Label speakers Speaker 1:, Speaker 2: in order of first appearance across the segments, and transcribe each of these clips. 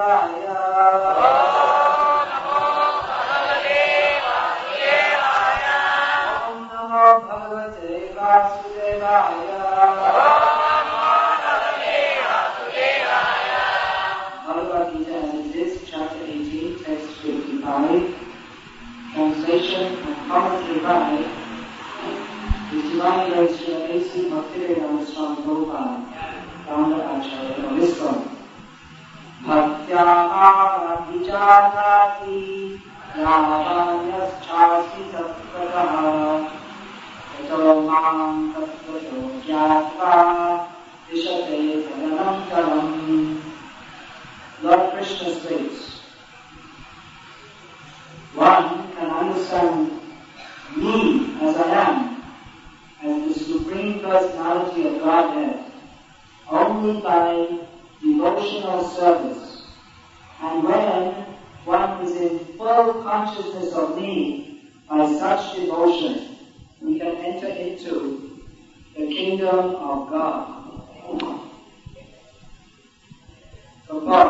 Speaker 1: Bhagavad Gita as it is, chapter 18, text 55, translation and commentary by His Divine Grace Srila A.C. Bhaktivedanta Swami Prabhupada, founder Acharya of ISKCON. Bhaktyāhāra vichādhāti yāvānyaschāsi tattvataha tato māṁ tattvato jnātvā vishate sadanam kalam. Lord Krishna states, one can understand me as I am, as the Supreme Personality of Godhead, only by devotional service. And when one is in full consciousness of me, by such devotion, we can enter into the kingdom of God. So God,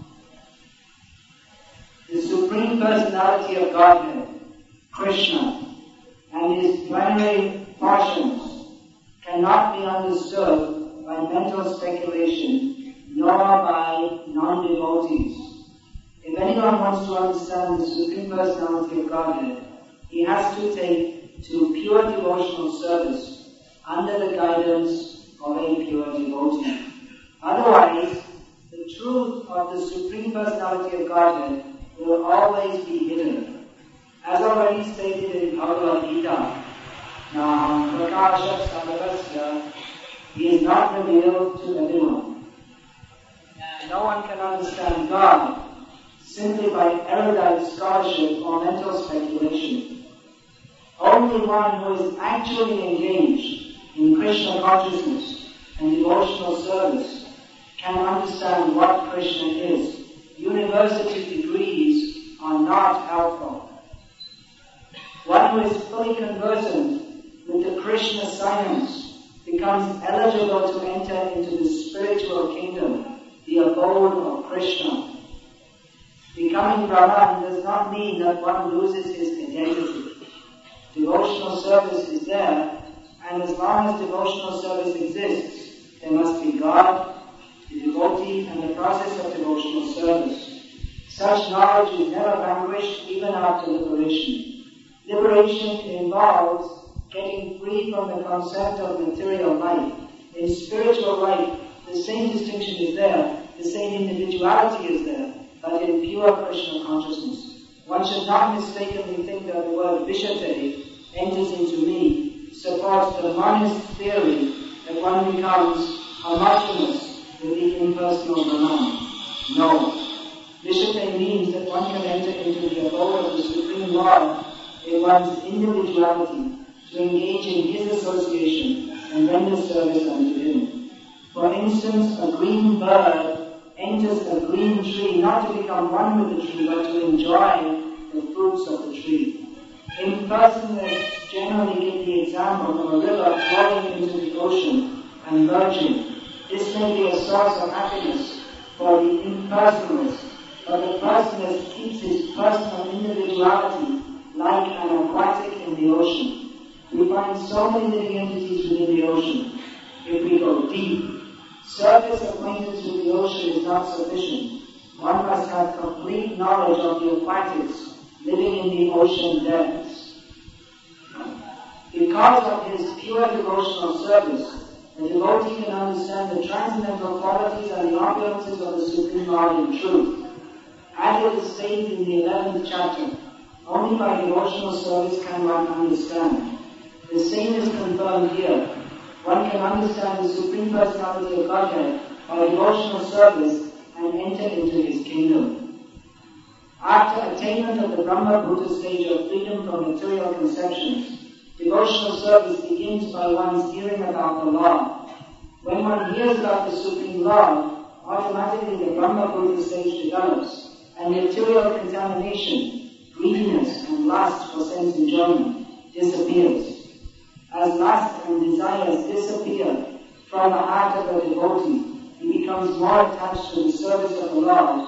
Speaker 1: the Supreme Personality of Godhead, Krishna, and his primary portions cannot be understood by mental speculation, nor by non-devotees. If anyone wants to understand the Supreme Personality of Godhead, he has to take to pure devotional service under the guidance of a pure devotee. Otherwise, the truth of the Supreme Personality of Godhead will always be hidden. As already stated in Bhagavad Gita, Naham Prakasha Sarvasya, he is not revealed to everyone. No one can understand God simply by erudite scholarship or mental speculation. Only one who is actually engaged in Krishna consciousness and devotional service can understand what Krishna is. University degrees are not helpful. One who is fully conversant with the Krishna science becomes eligible to enter into the spiritual kingdom, the abode of Krishna. Becoming Brahman does not mean that one loses his identity. Devotional service is there, and as long as devotional service exists, there must be God, the devotee, and the process of devotional service. Such knowledge is never vanquished even after liberation. Liberation involves getting free from the concept of material life. In spiritual life, the same distinction is there, the same individuality is there, but in pure Krishna consciousness. One should not mistakenly think that the word Vishate enters into me supports the monist theory that one becomes homogeneous with the impersonal Brahman. No. Vishate means that one can enter into the abode of the Supreme Lord in one's individuality to engage in his association and render service unto him. For instance, a green bird enters a green tree not to become one with the tree, but to enjoy the fruits of the tree. Impersonalists generally give the example of a river flowing into the ocean and merging. This may be a source of happiness for the impersonalist, but the personalist keeps his personal individuality like an aquatic in the ocean. We find so many living entities within the ocean. If we go deep, surface acquaintance with the ocean is not sufficient. One must have complete knowledge of the aquatics living in the ocean depths. Because of his pure devotional service, the devotee can understand the transcendental qualities and the opulences of the Supreme Lord in truth. As it is stated in the 11th chapter, only by devotional service can one understand. The same is confirmed here. One can understand the Supreme Personality of Godhead by devotional service and enter into his kingdom. After attainment of the Brahma Bhuta stage of freedom from material conceptions, devotional service begins by one's hearing about the Lord. When one hears about the Supreme Lord, automatically the Brahma Bhuta stage develops, and material contamination, greediness, and lust for sense enjoyment disappears. As lust and desires disappear from the heart of a devotee, he becomes more attached to the service of the Lord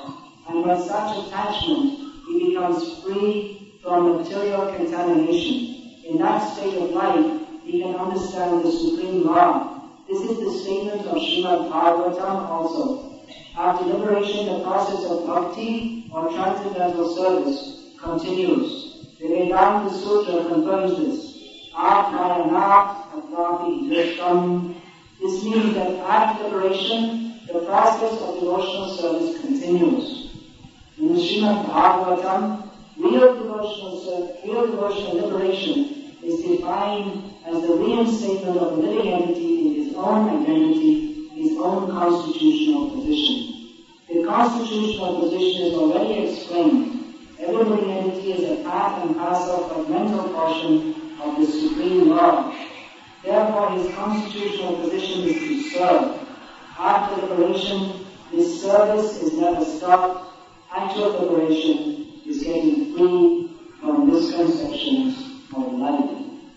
Speaker 1: and by such attachment he becomes free from material contamination. In that state of life, he can understand the Supreme Law. This is the statement of Srimad Bhagavatam also. After liberation, the process of bhakti or transcendental service continues. The Vedanta Sutra confirms this. Apnayanat atrapi drishtam. This means that after liberation, the process of devotional service continues. In the Srimad Bhagavatam, real devotional liberation is defined as the reinstatement of a living entity in his own identity, his own constitutional position. The constitutional position is already explained. Every living entity is a part and parcel fragmental portion of the Supreme Law. Therefore, his constitutional position is to serve. After liberation, his service is never stopped. Actual liberation is getting free from misconceptions of life.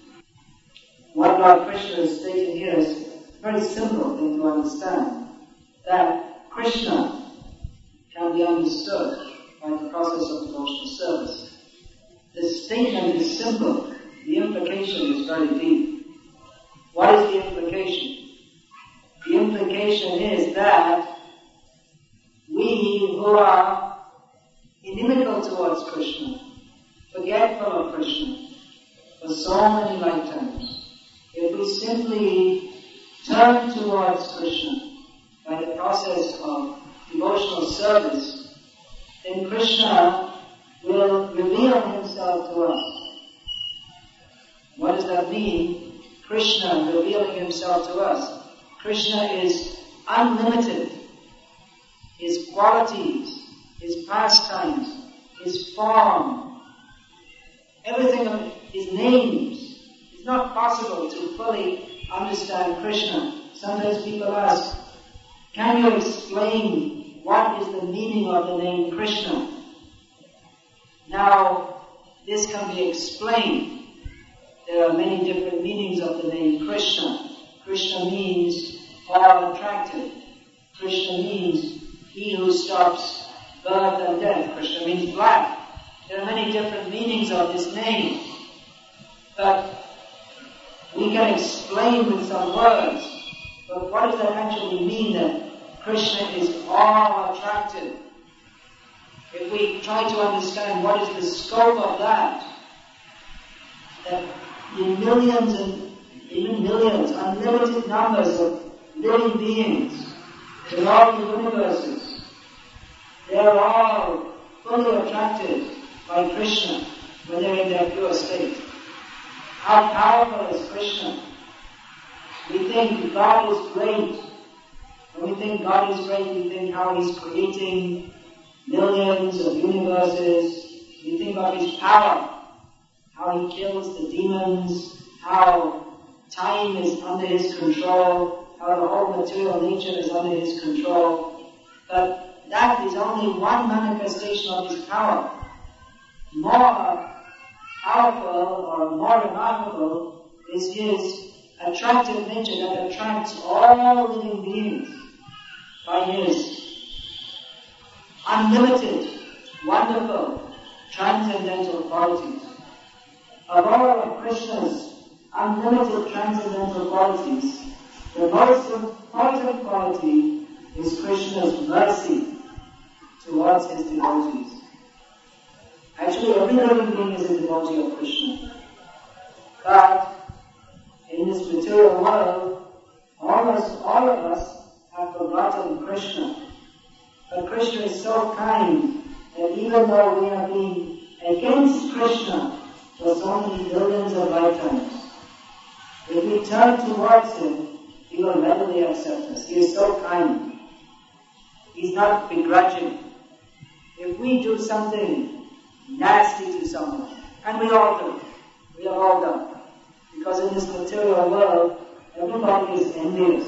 Speaker 1: What Lord Krishna is stating here is a very simple thing to understand. That Krishna can be understood by the process of devotional service. The statement is simple. The implication is very deep. What is the implication? The implication is that we who are inimical towards Krishna, forgetful of Krishna, for so many lifetimes, if we simply turn towards Krishna by the process of devotional service, then Krishna will reveal himself to us. What does that mean? Krishna revealing himself to us. Krishna is unlimited. His qualities, his pastimes, his form, everything of his names. It's not possible to fully understand Krishna. Sometimes people ask, can you explain what is the meaning of the name Krishna? Now, this can be explained. There are many different meanings of the name Krishna. Krishna means all attractive. Krishna means he who stops birth and death. Krishna means black. There are many different meanings of this name. But we can explain with some words. But what does that actually mean, that Krishna is all attractive? If we try to understand what is the scope of that in millions and even millions, unlimited numbers of living beings in all the universes, they are all fully attracted by Krishna when they are in their pure state. How powerful is Krishna? We think God is great. When we think God is great, we think how He's creating millions of universes. We think of His power, how He kills the demons, how time is under His control, how the whole material nature is under His control. But that is only one manifestation of His power. More powerful or more remarkable is His attractive nature that attracts all living beings by His unlimited, wonderful, transcendental qualities. Of all of Krishna's unlimited transcendental qualities, the most important quality is Krishna's mercy towards His devotees. Actually, every living being is a devotee of Krishna. But in this material world, almost all of us have forgotten Krishna. But Krishna is so kind that even though we have been against Krishna for so many billions of lifetimes, if we turn towards Him, He will readily accept us. He is so kind. He's not begrudging. If we do something nasty to someone, and we all do, we have all done, because in this material world, everybody is envious.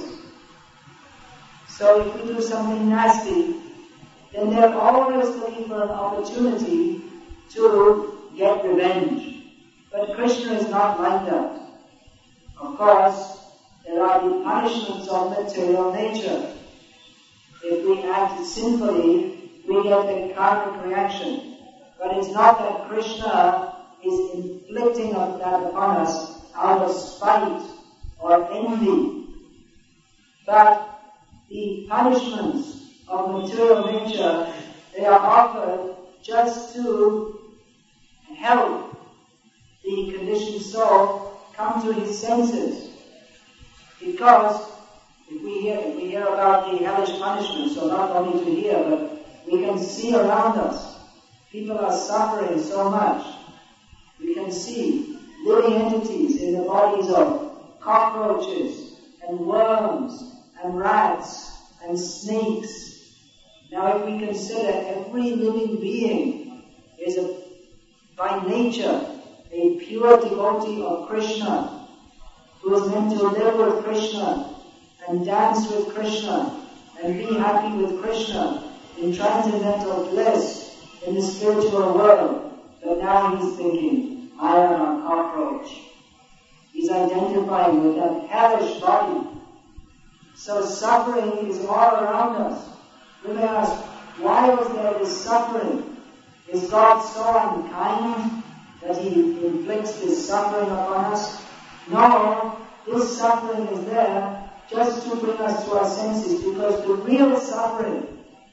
Speaker 1: So if we do something nasty, then they're always looking for an opportunity to get revenge. But Krishna is not like that. Of course, there are the punishments of material nature. If we act sinfully, we get a karmic reaction. But it's not that Krishna is inflicting that upon us out of spite or envy. But the punishments of material nature, they are offered just to help the conditioned soul come to his senses. Because if we hear about the hellish punishments, so not only to hear, but we can see around us, people are suffering so much. We can see living entities in the bodies of cockroaches and worms and rats and snakes. Now if we consider every living being is by nature a pure devotee of Krishna, who is meant to live with Krishna and dance with Krishna and be happy with Krishna in transcendental bliss in the spiritual world. But now he's thinking, I am a cockroach. He's identifying with that hellish body. So suffering is all around us. We may ask, why was there this suffering? Is God so unkind that he inflicts this suffering upon us? No, this suffering is there just to bring us to our senses, because the real suffering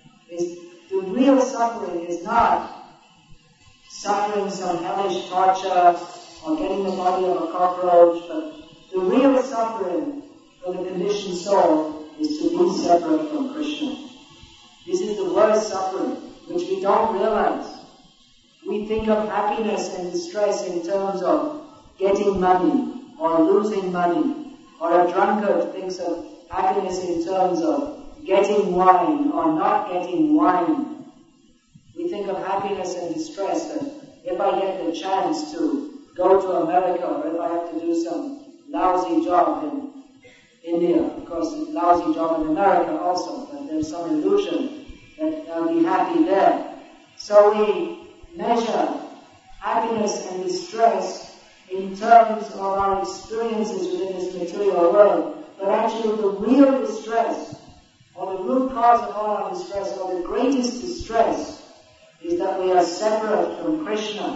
Speaker 1: is not suffering some hellish torture or getting the body of a cockroach, but the real suffering for the conditioned soul is to be separate from Krishna. This is the worst suffering, which we don't realize. We think of happiness and distress in terms of getting money or losing money, or a drunkard thinks of happiness in terms of getting wine or not getting wine. We think of happiness and distress that if I get the chance to go to America, or if I have to do some lousy job in India, of course a lousy job in America also, but there's some illusion that I'll be happy there. So we measure happiness and distress in terms of our experiences within this material world, but actually the real distress, or the root cause of all our distress, or the greatest distress, is that we are separate from Krishna.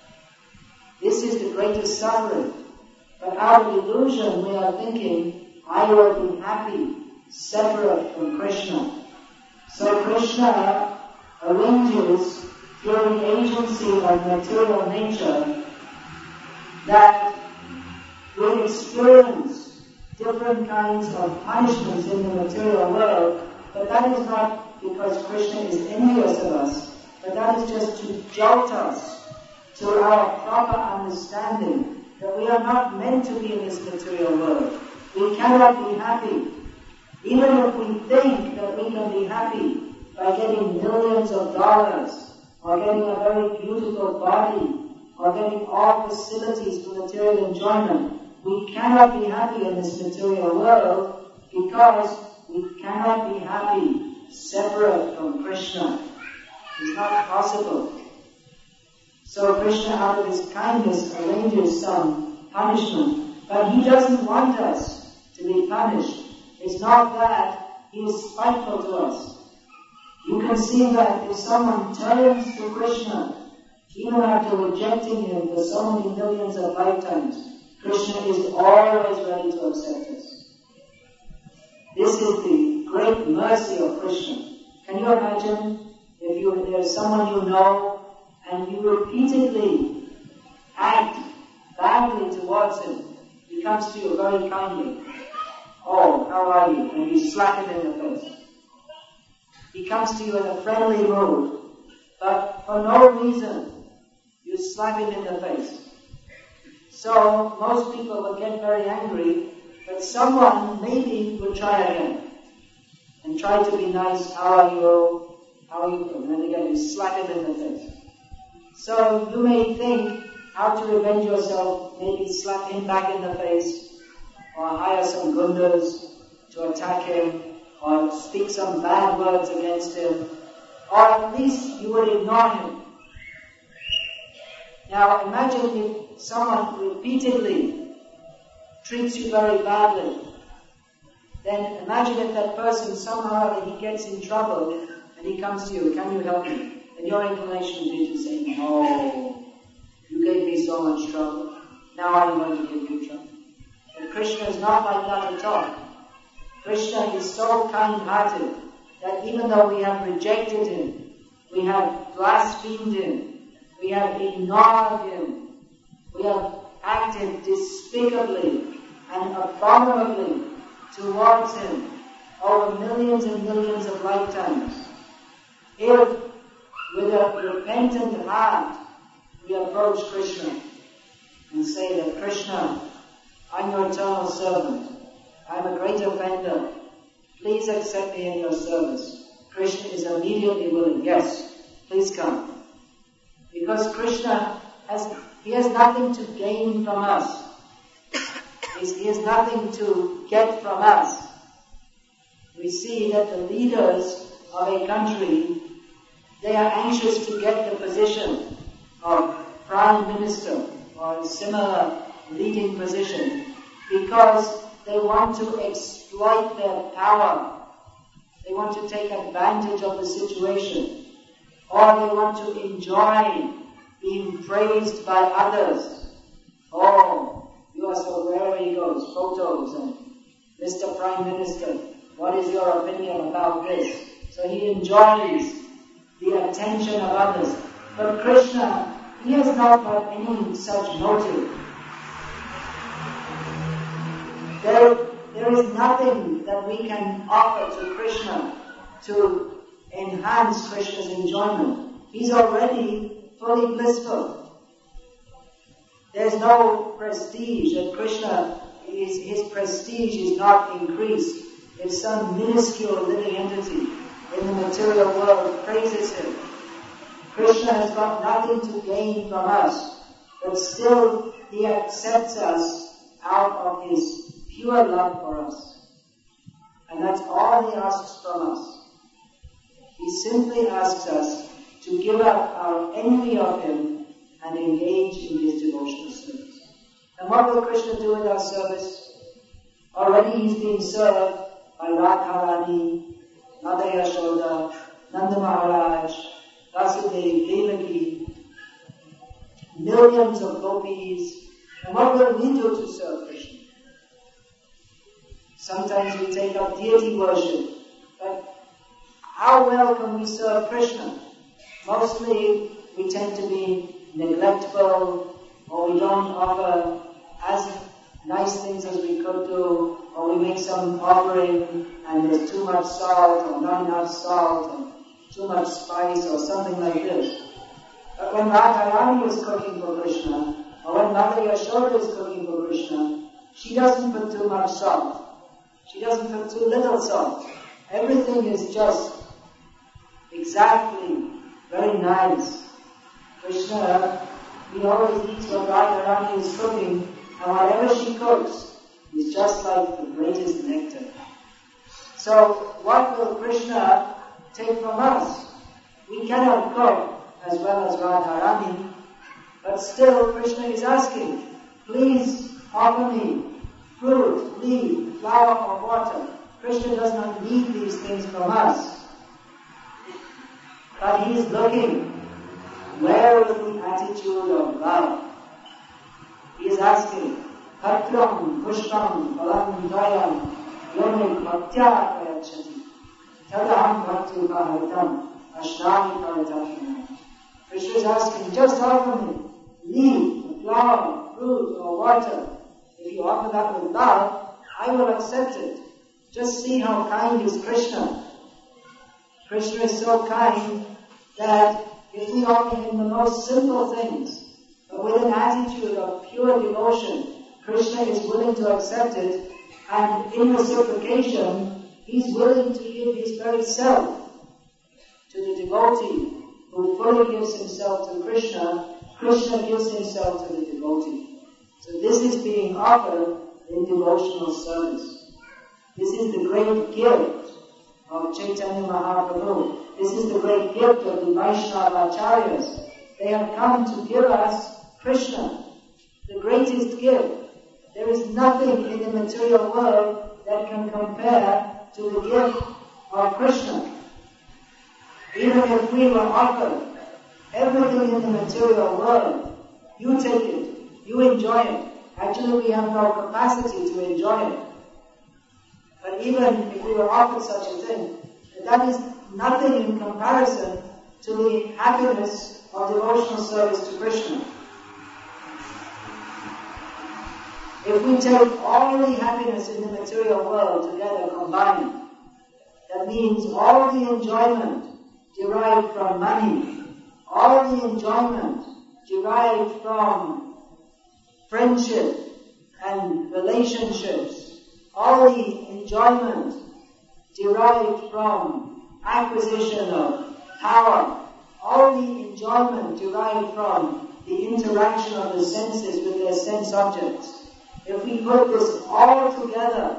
Speaker 1: This is the greatest suffering. But out of illusion we are thinking, I will be happy, separate from Krishna. So Krishna arranges through the agency of material nature that we experience different kinds of punishments in the material world, but that is not because Krishna is envious of us, but that is just to jolt us to our proper understanding that we are not meant to be in this material world. We cannot be happy. Even if we think that we can be happy by getting millions of dollars, or getting a very beautiful body, or getting all facilities for material enjoyment, we cannot be happy in this material world because we cannot be happy separate from Krishna. It's not possible. So Krishna, out of his kindness, arranges some punishment, but he doesn't want us to be punished. It's not that he is spiteful to us. You can see that if someone turns to Krishna, even after rejecting him for so many millions of lifetimes, Krishna is always ready to accept us. This is the great mercy of Krishna. Can you imagine if there's someone you know and you repeatedly act badly towards him? He comes to you very kindly. Oh, how are you? And you slap him in the face. He comes to you in a friendly mood, but for no reason, you slap him in the face. So most people will get very angry, but someone maybe will try again and try to be nice. How are you? How are you? And then again you slap him in the face. So you may think how to revenge yourself, maybe slap him back in the face, or hire some gundas to attack him, or speak some bad words against him, or at least you would ignore him. Now imagine if someone repeatedly treats you very badly. Then imagine if that person somehow he gets in trouble and he comes to you, can you help me? And your inclination will be to say, no, you gave me so much trouble, now I'm going to give you trouble. But Krishna is not like that at all. Krishna is so kind-hearted that even though we have rejected him, we have blasphemed him, we have ignored him, we have acted despicably and abominably towards him over millions and millions of lifetimes, if with a repentant heart we approach Krishna and say that, Krishna, I'm your eternal servant, I'm a great offender, please accept me in your service. Krishna is immediately willing, yes, please come. Because Krishna has nothing to gain from us. He has nothing to get from us. We see that the leaders of a country, they are anxious to get the position of Prime Minister or a similar leading position because they want to exploit their power. They want to take advantage of the situation, or they want to enjoy being praised by others. Oh, you are so, wherever he goes, photos and Mr. Prime Minister, what is your opinion about this? So he enjoys the attention of others. But Krishna, he has not got any such motive. There is nothing that we can offer to Krishna to enhance Krishna's enjoyment. He's already fully blissful. There's no prestige that Krishna, his prestige is not increased if some minuscule living entity in the material world praises him. Krishna has got nothing to gain from us, but still he accepts us out of his pure love for us. And that's all he asks from us. He simply asks us to give up our envy of him and engage in his devotional service. And what will Krishna do with our service? Already he's being served by Radharani, Mother Yashoda, Nanda Maharaj, Vasudeva, Devaki, millions of gopis. And what will we do to serve Krishna? Sometimes we take up deity worship, but how well can we serve Krishna? Mostly we tend to be neglectful, or we don't offer as nice things as we could do, or we make some offering and there's too much salt or not enough salt or too much spice or something like this. But when Radharani is cooking for Krishna, or when Mother Yashoda is cooking for Krishna, she doesn't put too much salt. She doesn't put too little salt. Everything is just exactly very nice. Krishna, he always eats what Radharani is cooking, and whatever she cooks is just like the greatest nectar. So what will Krishna take from us? We cannot cook as well as Radharani, but still Krishna is asking, please offer me fruit, leaf, flower or water. Krishna does not need these things from us. But he is looking, where is the attitude of love? He is asking, Patram, Pushpam, Phalam, Dayam, Yomik, Bhaktya Prayachati, Tadaham Bhakti Bhavatam, Ashrami Paratashana. Krishna is asking, just offer me leaf, flower, fruit or water. If you offer that with love, I will accept it. Just see how kind is Krishna. Krishna is so kind that if we offer him the most simple things, but with an attitude of pure devotion, Krishna is willing to accept it, and in reciprocation, he's willing to give his very self to the devotee who fully gives himself to Krishna. Krishna gives himself to the devotee. So this is being offered in devotional service. This is the great gift of Chaitanya Mahaprabhu. This is the great gift of the Vaishnava Acharyas. They have come to give us Krishna, the greatest gift. There is nothing in the material world that can compare to the gift of Krishna. Even if we were offered everything in the material world, you take it, you enjoy it. Actually, we have no capacity to enjoy it. But even if we were offered such a thing, that is nothing in comparison to the happiness of devotional service to Krishna. If we take all the happiness in the material world together, combined, that means all the enjoyment derived from money, all the enjoyment derived from friendship and relationships, all the enjoyment derived from acquisition of power, all the enjoyment derived from the interaction of the senses with their sense objects. If we put this all together,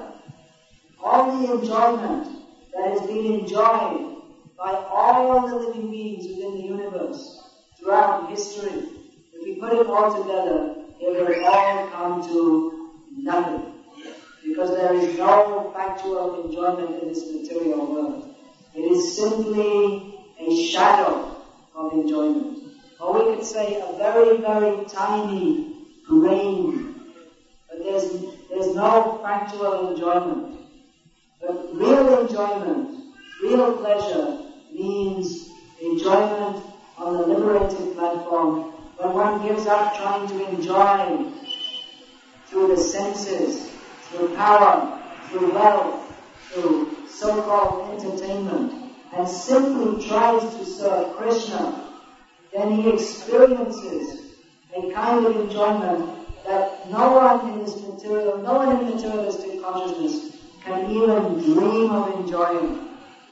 Speaker 1: all the enjoyment that has been enjoyed by all the living beings within the universe throughout history, if we put it all together, it will all come to nothing. Because there is no factual enjoyment in this material world. It is simply a shadow of enjoyment. Or we could say a very, very tiny grain. But there's no factual enjoyment. But real enjoyment, real pleasure, means enjoyment on the liberated platform when one gives up trying to enjoy through the senses, through power, through wealth, through so-called entertainment, and simply tries to serve Krishna, then he experiences a kind of enjoyment that no one in materialistic consciousness can even dream of enjoying.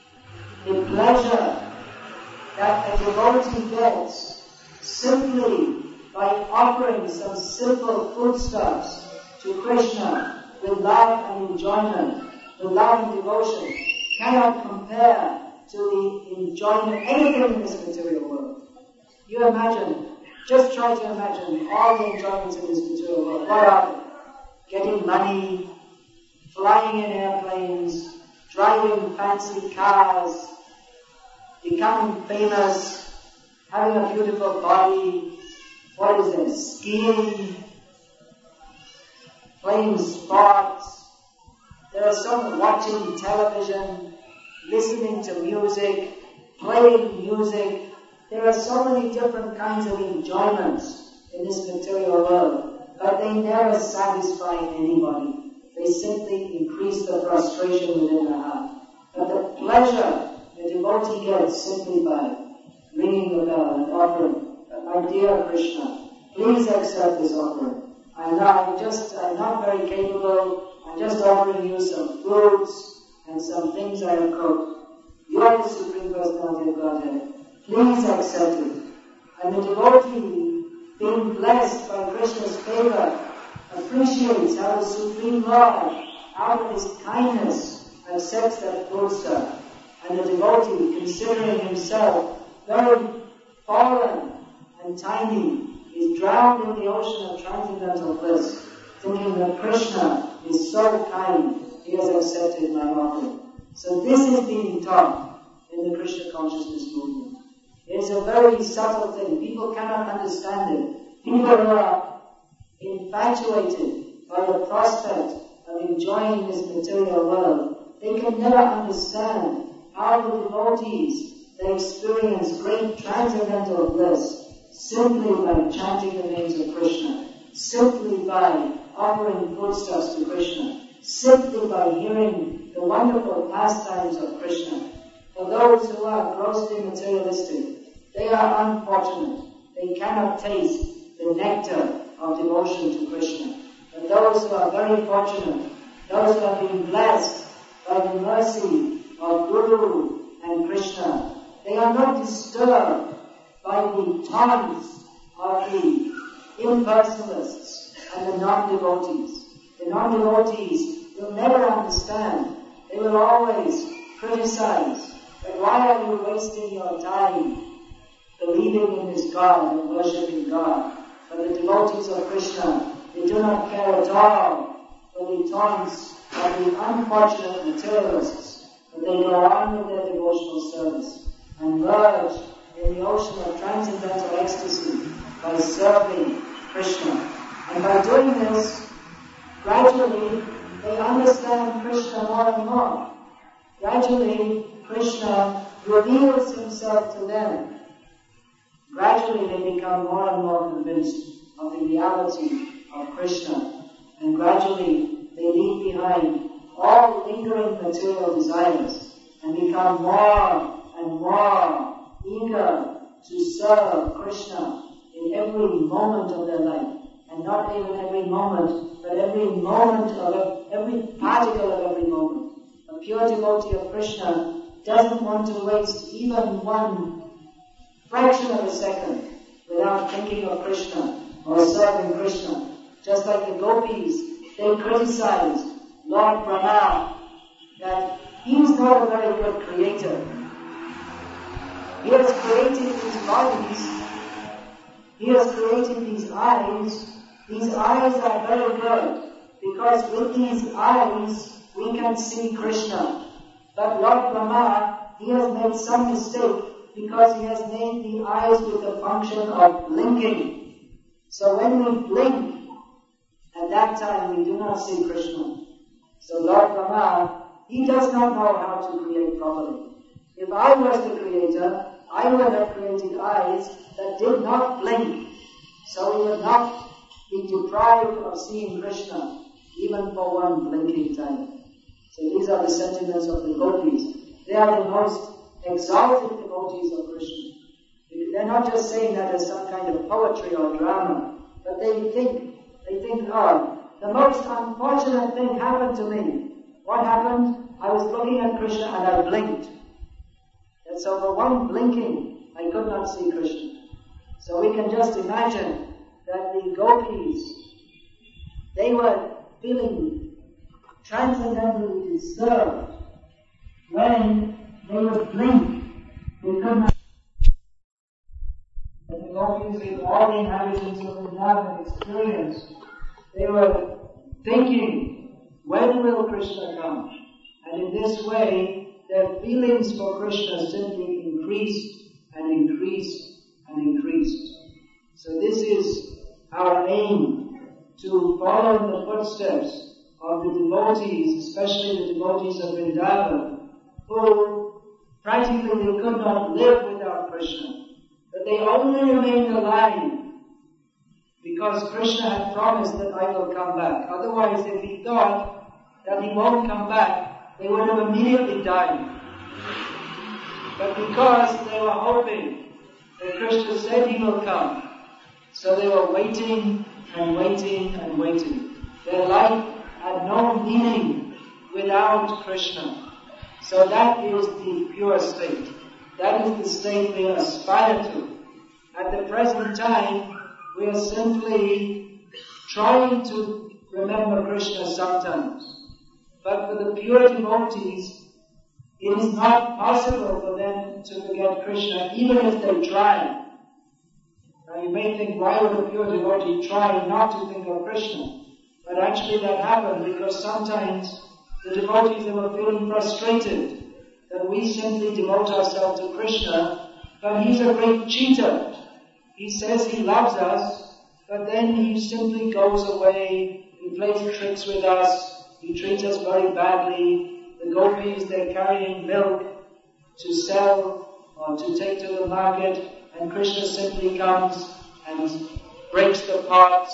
Speaker 1: The pleasure that a devotee gets simply by offering some simple foodstuffs to Krishna with love and enjoyment, with love and devotion, cannot compare to the enjoyment anything in this material world. You imagine, just try to imagine all the enjoyments in this material world. What are they? Getting money, flying in airplanes, driving fancy cars, becoming famous, having a beautiful body, what is it? Skiing, playing sports. There are some watching television, listening to music, playing music. There are so many different kinds of enjoyments in this material world, but they never satisfy anybody. They simply increase the frustration within the heart. But the pleasure the devotee gets simply by ringing the bell and offering, my dear Krishna, please accept this offering. I'm not very capable. I'm just offering you some fruits and some things I have cooked. You are the Supreme Personality of Godhead. Please accept it. And the devotee, being blessed by Krishna's favor, appreciates how the Supreme Lord, out of his kindness, accepts that foodstuff. And the devotee, considering himself very fallen and tiny, is drowned in the ocean of transcendental bliss, thinking that Krishna is so kind, he has accepted my offering. So this is being taught in the Krishna consciousness movement. It's a very subtle thing. People cannot understand it. People who are infatuated by the prospect of enjoying this material world, they can never understand how the devotees, they experience great transcendental bliss simply by chanting the names of Krishna, simply by offering foodstuffs to Krishna, simply by hearing the wonderful pastimes of Krishna. For those who are grossly materialistic, they are unfortunate. They cannot taste the nectar of devotion to Krishna. But those who are very fortunate, those who have been blessed by the mercy of Guru and Krishna, they are not disturbed by the taunts of the impersonalists and the non-devotees. The non-devotees will never understand. They will always criticize. But why are you wasting your time believing in this God and worshipping God? But the devotees of Krishna, they do not care at all for the taunts of the unfortunate materialists, but they go on with their devotional service. and merge in the ocean of transcendental ecstasy by serving Krishna. And by doing this, gradually they understand Krishna more and more. Gradually, Krishna reveals himself to them. Gradually they become more and more convinced of the reality of Krishna. And gradually they leave behind all lingering material desires and become more and more eager to serve Krishna in every moment of their life. And not even every moment, but every moment of every particle of every moment. A pure devotee of Krishna doesn't want to waste even one fraction of a second without thinking of Krishna or serving Krishna. Just like the gopis, they criticized Lord Brahma that he's not a very good creator. He has created these bodies, he has created these eyes. These eyes are very good because with these eyes we can see Krishna. But Lord Brahma, he has made some mistake because he has made the eyes with the function of blinking. So when we blink, at that time we do not see Krishna. So Lord Brahma, he does not know how to create properly. If I was the creator, I would have created eyes that did not blink. So we would not be deprived of seeing Krishna even for one blinking time. So these are the sentiments of the gopis. They are the most exalted devotees of Krishna. They're not just saying that as some kind of poetry or drama, but they think, oh, the most unfortunate thing happened to me. What happened? I was looking at Krishna and I blinked. And so for one blinking, I could not see Krishna. So we can just imagine that the gopis, they were feeling transcendently disturbed when they would blink. They could not. The gopis, with all the inhabitants of Vrindavan experience, they were thinking, when will Krishna come? And in this way, their feelings for Krishna simply increased and increased and increased. So this is our aim, to follow in the footsteps of the devotees, especially the devotees of Vrindavan, who practically they could not live without Krishna. But they only remained alive because Krishna had promised that I will come back. Otherwise, if he thought that he won't come back, they would have immediately died. But because they were hoping that Krishna said he will come, so they were waiting and waiting and waiting. Their life had no meaning without Krishna. So that is the pure state. That is the state we aspire to. At the present time, we are simply trying to remember Krishna sometimes. But for the pure devotees, it is not possible for them to forget Krishna, even if they try. Now you may think, why would a pure devotee try not to think of Krishna? But actually that happened because sometimes the devotees, they were feeling frustrated that we simply devote ourselves to Krishna, but he's a great cheater. He says he loves us, but then he simply goes away, he plays tricks with us, he treats us very badly. The gopis, they're carrying milk to sell or to take to the market, and Krishna simply comes and breaks the pots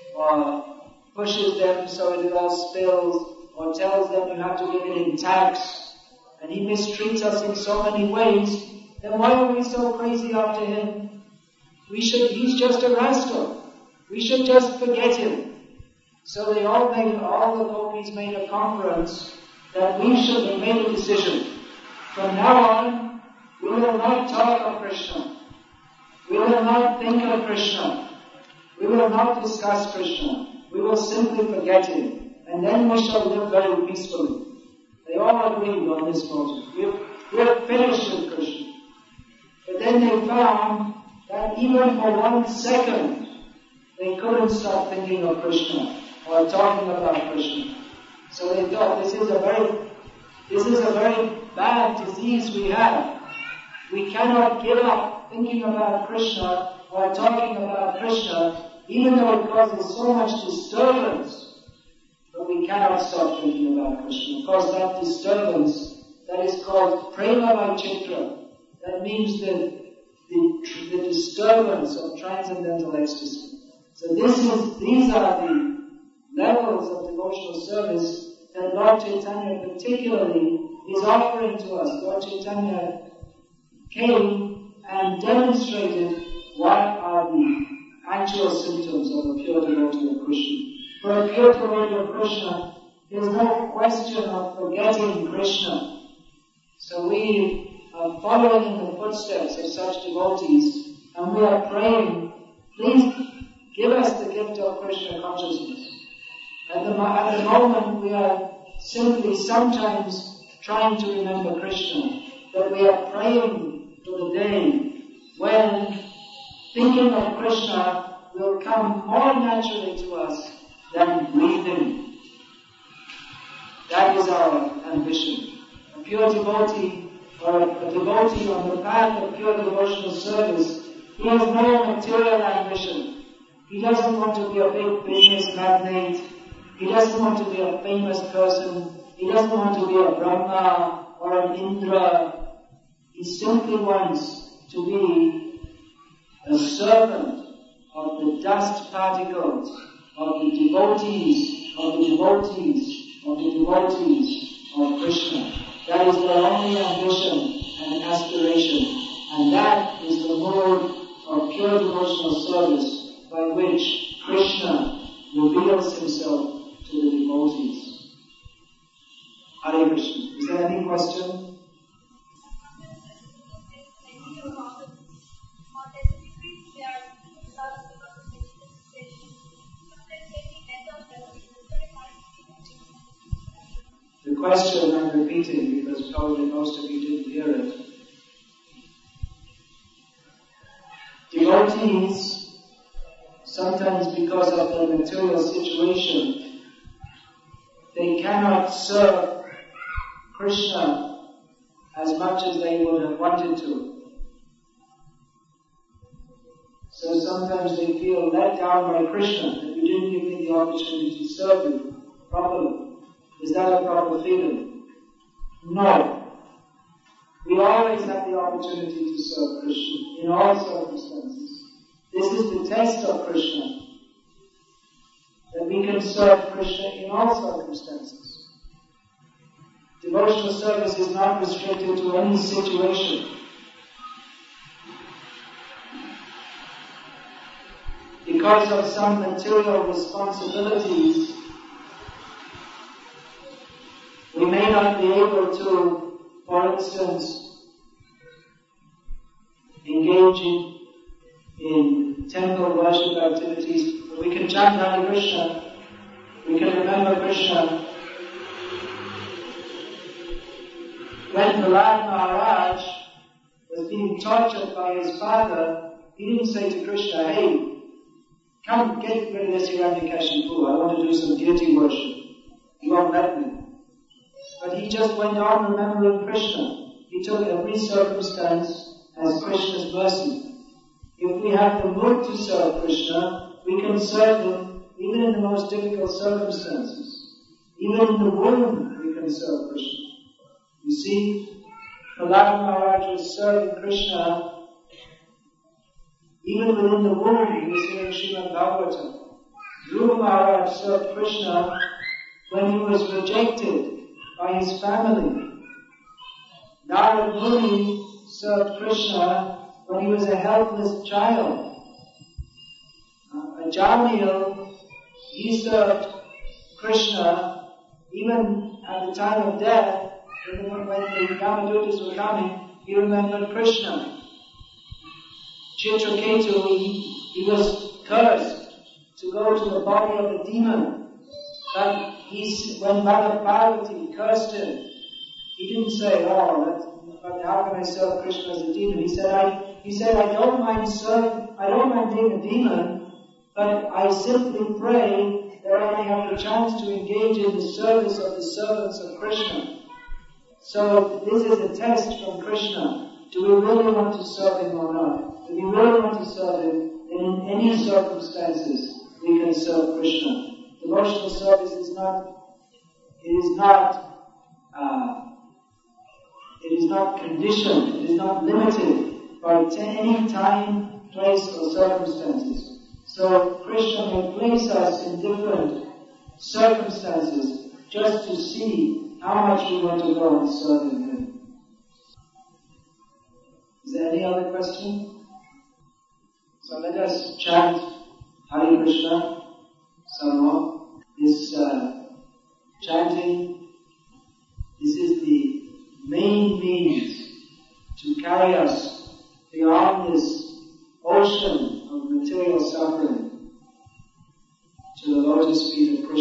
Speaker 1: or pushes them so it all spills, or tells them you have to give it in tax, and he mistreats us in so many ways. Then why are we so crazy after him? He's just a rascal. We should just forget him. So all the gopis made a conference that we made a decision. From now on, we will not talk of Krishna. We will not think of Krishna. We will not discuss Krishna. We will simply forget him. And then we shall live very peacefully. They all agreed on this motive. We are finished with Krishna. But then they found that even for 1 second, they couldn't stop thinking of Krishna or talking about Krishna. So they thought this is a very bad disease we have. We cannot give up thinking about Krishna or talking about Krishna, even though it causes so much disturbance. But we cannot stop thinking about Krishna. Of course, that disturbance, that is called prema vaichitra. That means the disturbance of transcendental ecstasy. So these are the levels of devotional service that Lord Chaitanya particularly is offering to us. Lord Chaitanya came and demonstrated what are the actual symptoms of a pure devotee of Krishna. For a pure devotee of Krishna, there is no question of forgetting Krishna. So we are following in the footsteps of such devotees, and we are praying, please give us the gift of Krishna consciousness. At the moment, we are simply sometimes trying to remember Krishna, but we are praying for the day when thinking of Krishna will come more naturally to us than breathing. That is our ambition. A pure devotee, or a devotee on the path of pure devotional service, he has no material ambition. He doesn't want to be a big business magnate. He doesn't want to be a famous person. He doesn't want to be a Brahma or an Indra. He simply wants to be a servant of the dust particles of the devotees, of the devotees, of the devotees of Krishna. That is their only ambition and aspiration. And that is the mode of pure devotional service by which Krishna reveals himself to the devotees. Hare Krishna. Is there any question? The question I'm repeating because probably most of you didn't hear it. Devotees, sometimes because of their material situation, they cannot serve Krishna as much as they would have wanted to. So sometimes they feel let down by Krishna, that you didn't give me the opportunity to serve you properly. Is that a proper feeling? No. We always have the opportunity to serve Krishna in all circumstances. This is the test of Krishna, that we can serve Krishna in all circumstances. Devotional service is not restricted to any situation. Because of some material responsibilities, we may not be able to, for instance, engage in temple worship activities, but we can chant Hare Krishna, we can remember Krishna. When Prahlad Maharaj was being tortured by his father, he didn't say to Krishna, hey, come get rid of this Hiranyakashipu, I want to do some deity worship. You won't let me. But he just went on remembering Krishna. He took every circumstance as Krishna's mercy. If we have the mood to serve Krishna, we can serve him even in the most difficult circumstances. Even in the womb, we can serve Krishna. You see, Prahlad Maharaj was serving Krishna even within the womb. He was hearing Srimad Bhagavatam. Dhruva Maharaj served Krishna when he was rejected by his family. Narad Muni served Krishna when he was a helpless child. Jamil, he served Krishna even at the time of death, when the Yamadutas were coming, he remembered Krishna. Chitraketu, he was cursed to go to the body of a demon. But when Parvati cursed him, he didn't say, but how can I serve Krishna as a demon? He said, I don't mind being a demon, but I simply pray that I may have the chance to engage in the service of the servants of Krishna. So this is a test from Krishna do we really want to serve Him or not? If we really want to serve Him, then in any circumstances we can serve Krishna. Devotional service is not conditioned, it is not limited by any time, place or circumstances. So Krishna may place us in different circumstances just to see how much we want to go and serve Him. Is there any other question? So let us chant Hare Krishna some more. This chanting, this is the main means to carry us beyond this ocean of material suffering to the lotus feet of Krishna.